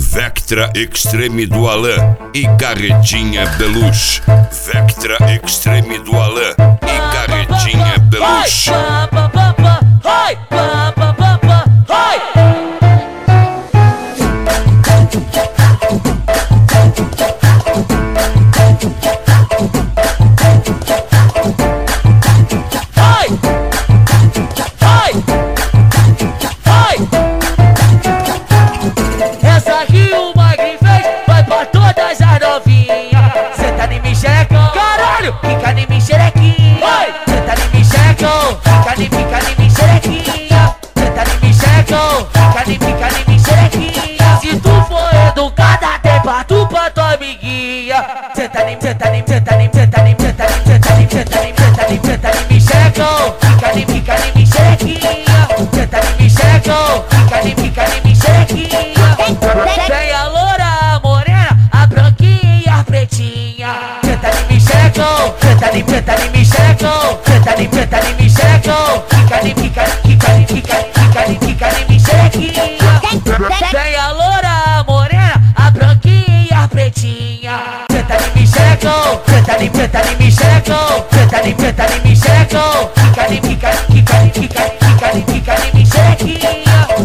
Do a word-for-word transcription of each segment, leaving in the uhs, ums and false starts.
Vectra Extreme do Alan e Carretinha Beluche. Vectra Extreme do Alan e Carretinha Beluche. Essa aqui o Magri fez, vai pra todas as novinhas. Senta em mim, xerecão, caralho, fica em mim, xerequinha. Senta em mim, xerecão, fica em mim, fica em mim, xerequinha. Senta em mim, xerecão, fica em mim, fica em mim, xerequinha. Se tu for educada, tem pra tu pra tua amiguinha. Senta em mim, senta em mim, senta em mim, senta em mim, senta em mim, senta em mim, senta em mim, senta em mim, senta em mim, xerecão, fica em mim, fica em mim, xerequinha. Senta em mim, xerecão, fica em mim, fica em mim, xerequinha. Tem a loura, a morena, a branquinha e a pretinha. Senta em mim, xerecão, senta em mim, senta em mim, xerecão, senta em mim, senta em mim, xerecão, fica em mim, fica em mim, fica em mim, fica em mim, fica em mim, xerequinha. Tem a loura, a morena, a branquinha e a pretinha. Senta em mim, xerecão, senta em mim, senta em mim, xerecão, senta em mim, senta em mim, xerecão, fica em mim, fica em mim, fica em mim, fica em mim, fica em mim, xerequinha.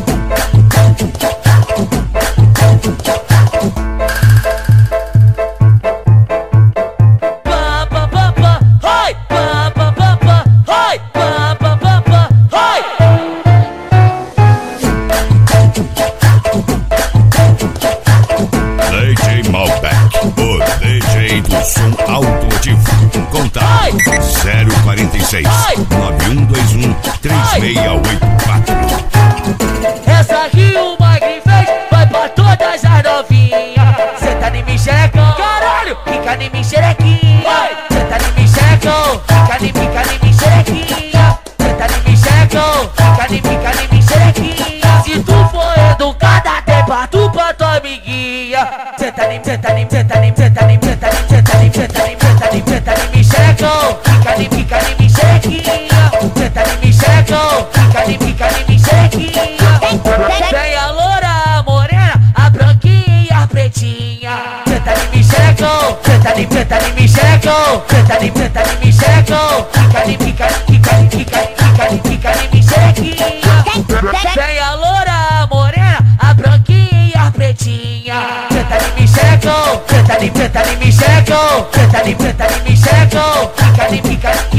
D J Malbec, o D J do som automotivo. Contato zero quarenta e seis, nove um dois um, três seis oito quatro. Essa aqui o Magri fez, vai pra todas as novinhas. Senta em mim, xerecão, caralho, fica em mim, xerequinha. Senta em mim, xerecão, fica em mim, fica em mim, xerequinha. Senta em mim, xerecão, fica em mim, fica em mim, xerequinha. Se tu for educada, tem pra tu pra tua amiguinha. Senta em mim, senta em mim, senta em mim, senta em mim, senta em mim, senta em mim, senta em mim, senta em mim, senta em mim, xerecão, fica em mim, fica em mim, xerequinha. Senta em mim, xerecão, fica em mim, fica em mim, xerequinha. Tem a loura, a morena, a branquinha e a pretinha. Senta em mim, xerecão, senta em mim, senta em mim, xerecão, senta em mim, senta em mim, xerecão, fica em mim, fica em mim, fica em mim, fica em mim, fica em mim, xerequinha. Tem a loura, a morena, a branquinha e a pretinha. Senta em mim, xerecão, senta em mim, senta em mim, xerecão, senta em mim, senta em mim, xerecão, fica em mim, fica em mim.